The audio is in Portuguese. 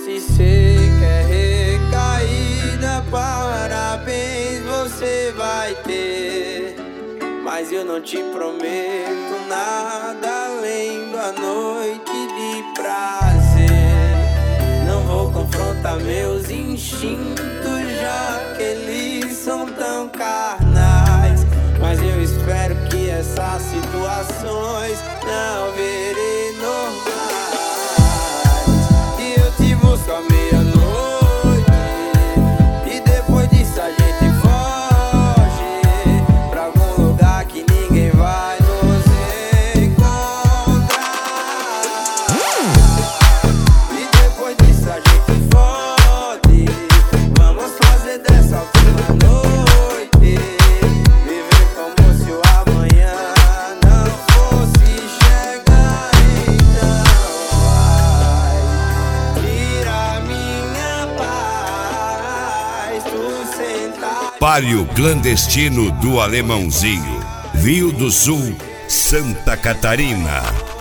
Se cê quer recaída, parabéns, você vai ter. Mas eu não te prometo nada além da noite de prazer. Não vou confrontar meus instintos, já que eles são tão carnais. Mas eu espero que essas situações não virem normais. E eu te busco à meia-noite, e depois disso a gente foge pra algum lugar que ninguém vai nos encontrar. E depois disso a gente fode, vamos fazer dessa última noite viver como se o amanhã não fosse chegar. Então vai, tira minha paz, tu sentar. Páreo clandestino do Alemãozinho, Rio do Sul, Santa Catarina.